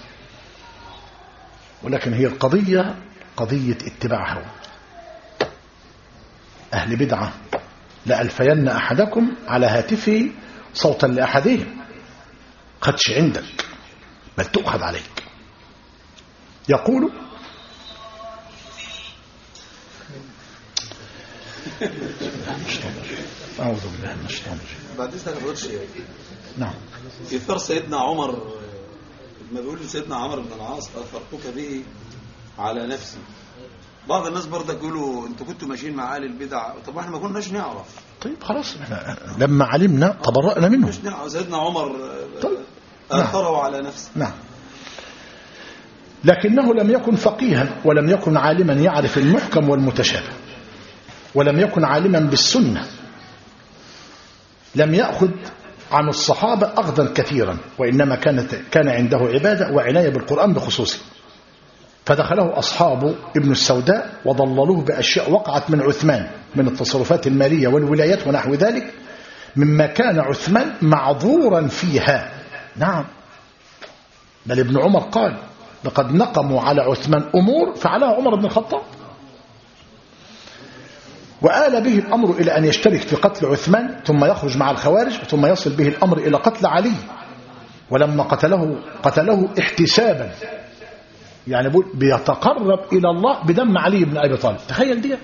ولكن هي القضية قضية اتباع هوى. أهل بدعة لألفين أحدكم على هاتفه صوتا لأحدهم، خدش عندك بل تؤخذ عليك. يقول أعوذ بالله من الشيطان الرجيم. بعد إذنك يا فضيلة الشيخ. نعم. إثار سيدنا عمر لما بيقول لسيدنا عمرو بن العاص أثرتك به على نفسي، بعض الناس برضه يقولوا أنتوا كنتوا ماشيين مع أهل البدع. طب احنا ما كناش نعرف. طيب خلاص احنا لما علمنا تبرأنا منه. مش نعرف سيدنا عمر طيب. أثره نعم. على نفسه. نعم. لكنه لم يكن فقيها ولم يكن عالما يعرف المحكم والمتشابه، ولم يكن عالما بالسنة، لم يأخذ عن الصحابة أخذا كثيرا، وإنما كانت كان عنده عبادة وعناية بالقرآن بخصوصه. فدخله أصحاب ابن السوداء وضللوه بأشياء وقعت من عثمان من التصرفات المالية والولايات ونحو ذلك، مما كان عثمان معذورا فيها. نعم، بل ابن عمر قال لقد نقموا على عثمان أمور فعلها عمر بن الخطاب، وآل به الأمر إلى أن يشترك في قتل عثمان ثم يخرج مع الخوارج، ثم يصل به الأمر إلى قتل علي، ولما قتله قتله احتسابا، يعني بيتقرب إلى الله بدم علي بن أبي طالب. تخيل دي.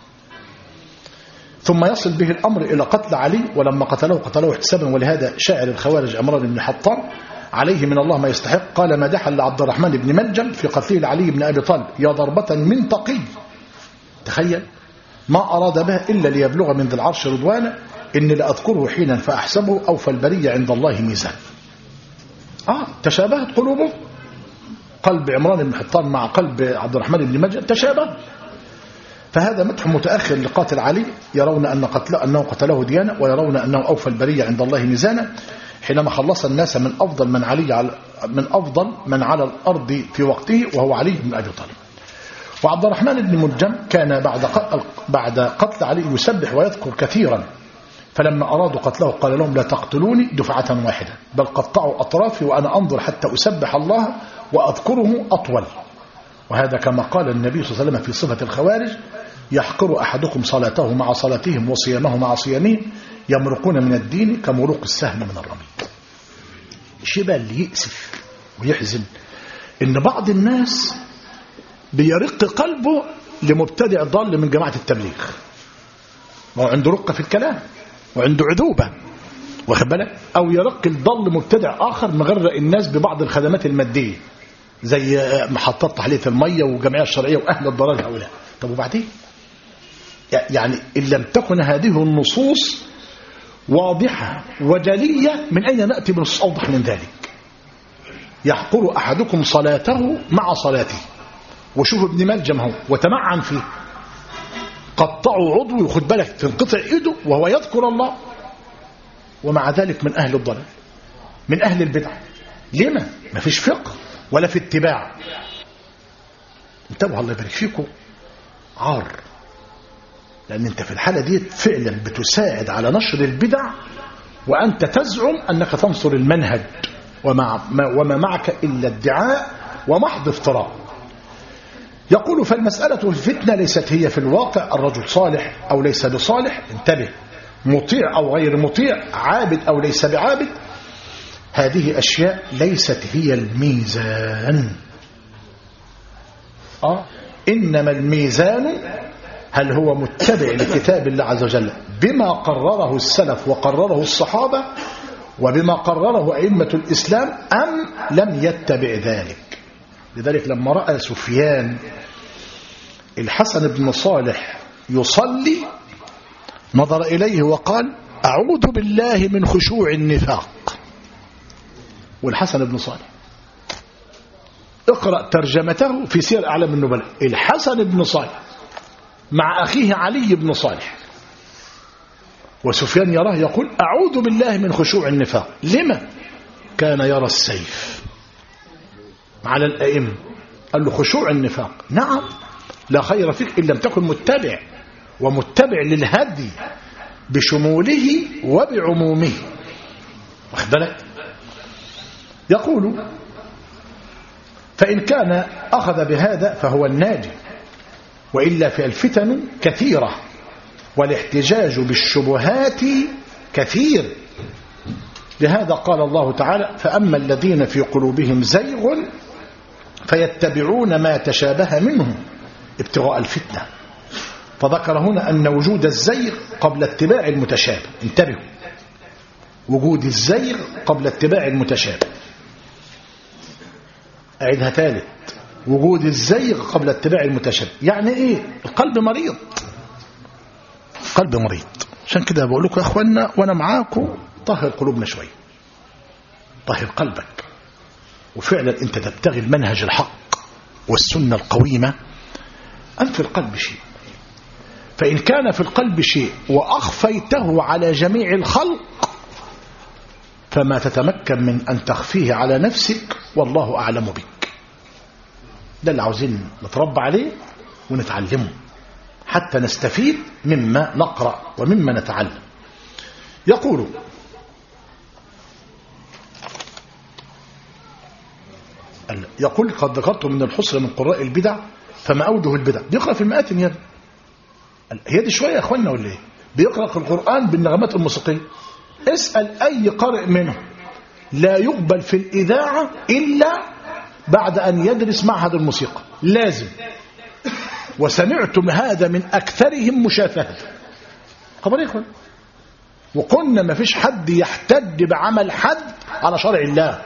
ثم يصل به الأمر إلى قتل علي، ولما قتله قتله احتسابا. ولهذا شاعر الخوارج عمران بن حطان عليه من الله ما يستحق قال مدحا لعبد الرحمن بن ملجم في قتله لعلي بن أبي طالب: يا ضربة من تقي. تخيل، ما أراد به إلا ليبلغ من ذي العرش رضوانا، إني لأذكره حينا فأحسبه أوفى البرية عند الله ميزان. آه تشابهت قلوبه، قلب عمران بن حطان مع قلب عبد الرحمن بن ملجم تشابه. فهذا مدح متأخر لقاتل علي، يرون أن قتله أنه قتله ديانة، ويرون أنه أوفى البرية عند الله ميزانا، حينما خلص الناس من أفضل من علي على من أفضل من على الأرض في وقته وهو علي بن أبي طالب. وعبد الرحمن بن ملجم كان بعد بعد قتل علي يسبح ويذكر كثيرا، فلما أرادوا قتله قال لهم: لا تقتلوني دفعة واحدة، بل قطعوا أطرافي وأنا أنظر حتى أسبح الله وأذكره أطول. وهذا كما قال النبي صلى الله عليه وسلم في صفة الخوارج: يحقر أحدكم صلاته مع صلاتهم وصيامه مع صيامهم، يمرقون من الدين كمروق السهم من الرمي. شبه اللي يأسف ويحزن إن بعض الناس بيرق قلبه لمبتدع ضال من جماعة التبليغ، وعنده رقة في الكلام وعنده عذوبة، واخد بالك، أو يرق الضال مبتدع آخر مغرق الناس ببعض الخدمات المادية زي محطات تحلية المية والجمعية الشرعية وأهل الضلال هؤلاء. طب وبعدين؟ يعني إن لم تكن هذه النصوص واضحة وجلية، من أين نأتي بنصوص أوضح من ذلك؟ يحقر أحدكم صلاته مع صلاته، وشوف ابن ملجم هو وتمعن فيه، قطعوا عضو يخد بالك تنقطع إيده وهو يذكر الله، ومع ذلك من أهل الضلال من أهل البدع. لما؟ ما فيش فقه ولا في اتباع. انتبهوا الله يبارك فيكم، عار، لأن انت في الحالة دي فعلا بتساعد على نشر البدع، وأنت تزعم أنك تنصر المنهج، ومع وما معك إلا ادعاء ومحض افتراء. يقول فالمسألة الفتنة ليست هي في الواقع الرجل صالح أو ليس بصالح، انتبه، مطيع أو غير مطيع، عابد أو ليس بعابد، هذه أشياء ليست هي الميزان. آه إنما الميزان هل هو متبع لكتاب الله عز وجل بما قرره السلف وقرره الصحابة وبما قرره أئمة الإسلام، أم لم يتبع ذلك؟ لذلك لما رأى سفيان الحسن بن صالح يصلي نظر إليه وقال أعوذ بالله من خشوع النفاق. والحسن بن صالح اقرأ ترجمته في سير أعلام النبلاء، الحسن بن صالح مع أخيه علي بن صالح، وسفيان يراه يقول أعوذ بالله من خشوع النفاق. لما؟ كان يرى السيف على الأئمة، قال له خشوع النفاق نعم لا خير فيك إن لم تكن متبع، ومتبع للهدي بشموله وبعمومه، واخد بالك؟ يقول فإن كان أخذ بهذا فهو الناجي، وإلا فالفتن كثيرة والاحتجاج بالشبهات كثير. لهذا قال الله تعالى فأما الذين في قلوبهم زيغ فيتبعون ما تشابه منه ابتغاء الفتنة، فذكر هنا أن وجود الزيغ قبل اتباع المتشابه. انتبهوا، وجود الزيغ قبل اتباع المتشابه. أعيدها ثالث، وجود الزيغ قبل اتباع المتشابه. يعني ايه؟ القلب مريض، قلب مريض. عشان كده بقول لكم يا اخوانا وانا معاكم طهر قلوبنا شويه، طهر قلبك، وفعلا انت تبتغي المنهج الحق والسنه القويمه. أن في القلب شيء، فإن كان في القلب شيء وأخفيته على جميع الخلق فما تتمكن من أن تخفيه على نفسك والله أعلم بك. ده اللي عاوزين نتربى عليه ونتعلمه حتى نستفيد مما نقرأ ومما نتعلم. يقول يقول قد ذكرت من الحصر من قراء البدع فما أوجه البدع. بيقرأ في المئات يد، هي دي شوية يا أخوانا ولا ايه؟ بيقرأ القرآن بالنغمات الموسيقية. اسأل أي قارئ منه لا يقبل في الإذاعة إلا بعد أن يدرس معهد الموسيقى، لازم. وسمعتم هذا من أكثرهم مشافهة. خبر يا إخوان، وقلنا ما فيش حد يحتج بعمل حد على شرع الله.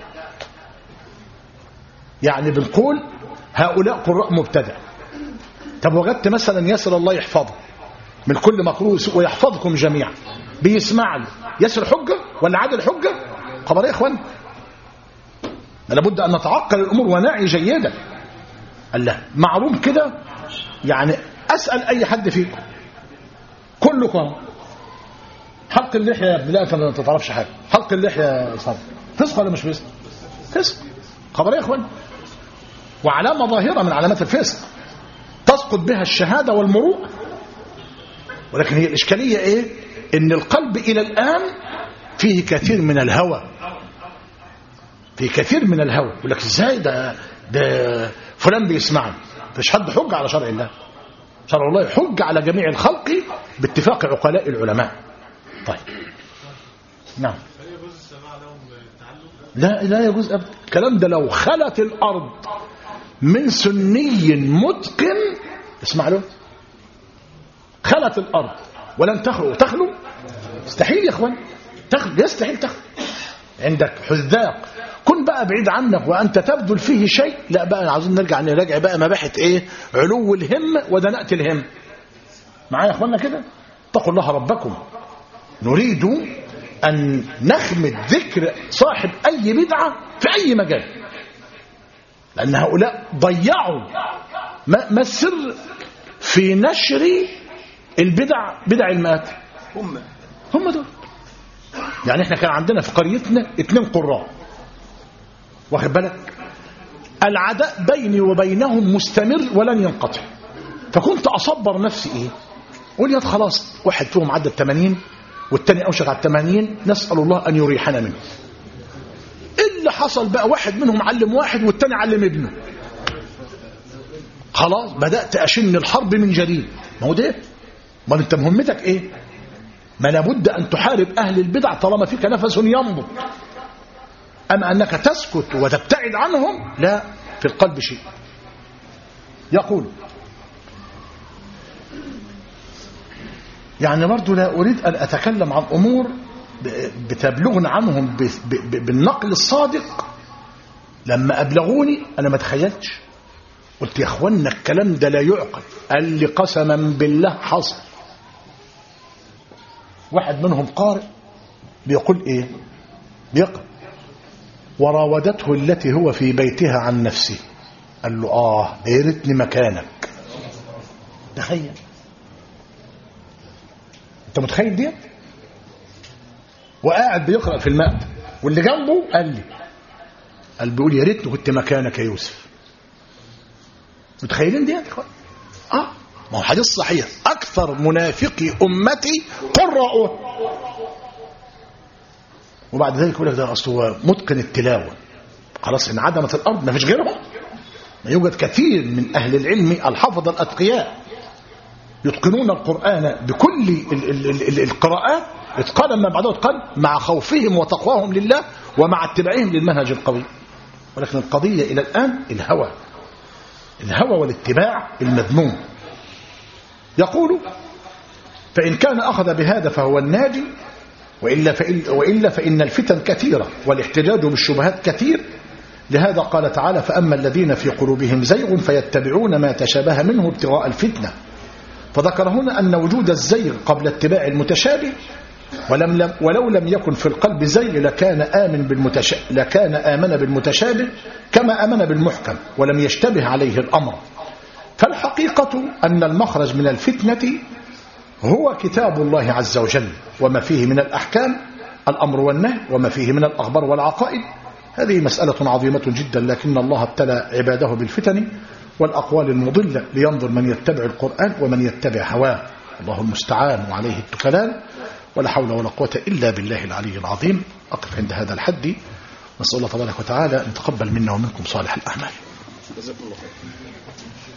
يعني بنقول هؤلاء قراء مبتدع. طب وجدت مثلا ياسر الله يحفظه من كل مقروء ويحفظكم جميعا، بيسمع له ياسر حجة ولا عادل حجة؟ خبر يا إخوان، لابد أن نتعقل الأمور ونعي جيدا. الله معروم كده. يعني أسأل أي حد فيكم، كلكم حلق اللحية يا ابن، لا أنت ما تعرفش حاجة. حلق اللحية يا صاحبي فسق ولا مش فسق؟ فسق. خبر يا إخوان، وعلامة ظاهرة من علامات الفسق تسقط بها الشهادة والمروءة. ولكن هي الإشكالية إيه؟ إن القلب إلى الآن فيه كثير من الهوى، فيه كثير من الهوى. يقول لك إزاي ده ده فلان بيسمعني؟ فيش حد حج على شرع الله. شرع الله حج على جميع الخلق باتفاق عقلاء العلماء. طيب نعم، لا لا يجوز أبدا. الكلام ده لو خلت الأرض من سني متقن، اسمع له، خلت الأرض ولن تخلو تخلو، استحيل يا اخوان، تخلو، يستحيل تخلو. عندك حذاق كن بقى بعيد عنك وأنت تبذل فيه شيء، لا بقى عاوزين نرجع نراجع بقى مباحث إيه؟ علو الهم ودناءة الهم. معايا يا أخوانا كده؟ اتقوا الله ربكم. نريد أن نخمد ذكر صاحب أي بدعة في أي مجال، لأن هؤلاء ضيعوا ما السر في نشر البدع، بدع المآت هم هم دول. يعني احنا كان عندنا في قريتنا اتنين قراء، واخد بالك، العداء بيني وبينهم مستمر ولن ينقطع. فكنت أصبر نفسي ايه، قول يا خلاص واحد فيهم عدى الثمانين والتاني أوشك على الثمانين، نسأل الله أن يريحنا منه. اللي حصل بقى واحد منهم علم واحد والتاني علم ابنه، خلاص بدأت أشن الحرب من جديد. ما هو ده، ما انت مهمتك ايه؟ ما لابد أن تحارب أهل البدع طالما فيك نفس ينبض. أما أنك تسكت وتبتعد عنهم، لا، في القلب شيء. يقول يعني برضو لا أريد أن أتكلم عن أمور بتبلغن عنهم بالنقل الصادق. لما أبلغوني أنا ما تخيلتش، قلت يا أخوانا الكلام ده لا يعقل. قال لي قسما بالله حصل. واحد منهم قارئ بيقول إيه، بيقرأ وراودته التي هو في بيتها عن نفسه. قال له آه يا ريتني مكانك. تخيل، انت متخيل دي؟ وقاعد بيقرأ في المأد واللي جنبه قال لي، قال بيقول يا ريتني كنت مكانك يا يوسف. متخيلين دي يا اخوان؟ اه ما هو حديث صحيح، اكثر منافقي امتي قراء. وبعد ذلك يقول لك ده اصله متقن التلاوه، خلاص انعدمت الارض ما فيش غيرهم. ما يوجد كثير من اهل العلم الحفظ الاتقياء يتقنون القرآن بكل ال ال ال ال القراءات اتقانا ما بعده اتقان، مع خوفهم وتقواهم لله ومع اتباعهم للمنهج القوي. ولكن القضية إلى الآن الهوى، الهوى والاتباع المذموم. يقول فإن كان أخذ بهذا فهو الناجي، وإلا فإن, وإلا فإن الفتن كثيرة والاحتجاج بالشبهات كثير. لهذا قال تعالى فأما الذين في قلوبهم زيغ فيتبعون ما تشابه منه ابتغاء الفتنة. فذكر هنا أن وجود الزيغ قبل اتباع المتشابه، ولم لم ولو لم يكن في القلب زيغ لكان آمن بالمتشابه لكان آمن بالمتشابه كما آمن بالمحكم ولم يشتبه عليه الأمر. فالحقيقة أن المخرج من الفتنة هو كتاب الله عز وجل وما فيه من الأحكام الأمر والنهي وما فيه من الأخبار والعقائد. هذه مسألة عظيمة جدا، لكن الله ابتلى عباده بالفتن والأقوال المضلة لينظر من يتبع القرآن ومن يتبع هواه. الله المستعان وعليه التكلان، ولا حول ولا قوة إلا بالله العلي العظيم. أقف عند هذا الحد، نسأل الله تبارك وتعالى أن يتقبل منا ومنكم صالح الأعمال. جزاكم الله خير.